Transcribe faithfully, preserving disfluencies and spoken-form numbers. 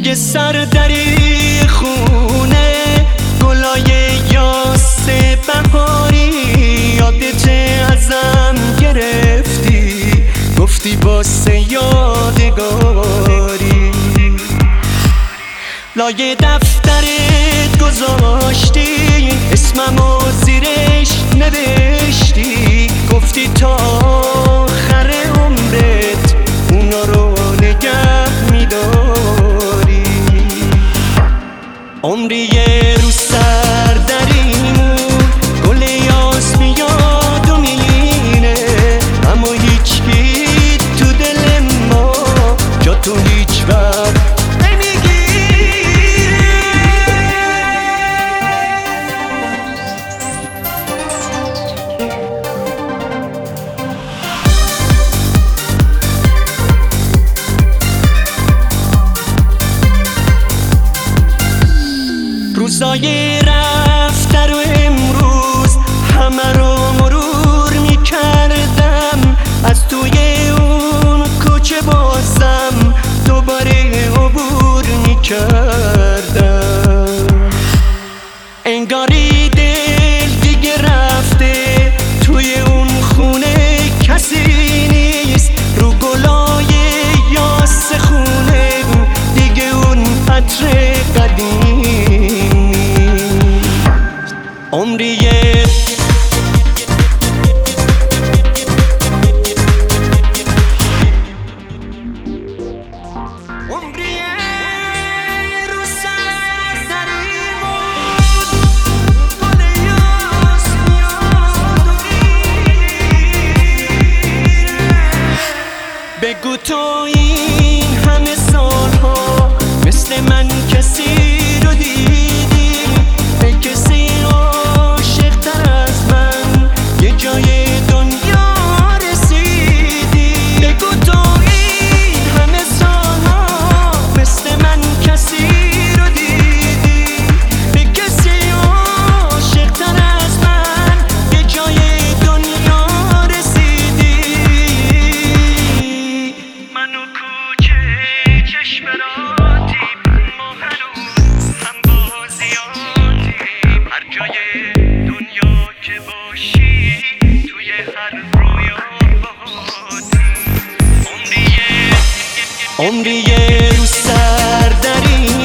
توی سردری خونه گلای یاس بهاری یادت ازم گرفتی، گفتی واسه یادگاری. لای دفترت گذاشتی، اسممو زیرش نوشتی، گفتی تا آخر عمرت اونا رو نگه میداری. عمری رو سردریمون گل یاس میاد و میره، اما هیچکی تو دل ما جا تو هیچ وقت روزای رفته رو امروز همه رو مرور میکردم، از توی اون کوچه بازم دوباره عبور میکردم. انگاری دل دیگه رفته، توی اون خونه کسی نیست، رو گلای یاس خونه دیگه اون عطر قدیم. عمریه عمریه رو سردریمون گل یاس میاد و میره. بگو تو این همه سالها مثل من کسی رو دیدی، به کسی عاشق‌تر از من یه جای دنیا رسیدی. بگو تو این همه سالها مثل من کسی رو دیدی، به کسی عاشق‌تر از من یه جای دنیا رسیدی. من و کوچه چشم راتیم، ما هنوز هم بازیاتیم، هر جای دنیا که باشی توی هر رویا باهاتیم. عمریه عمریه رو سردری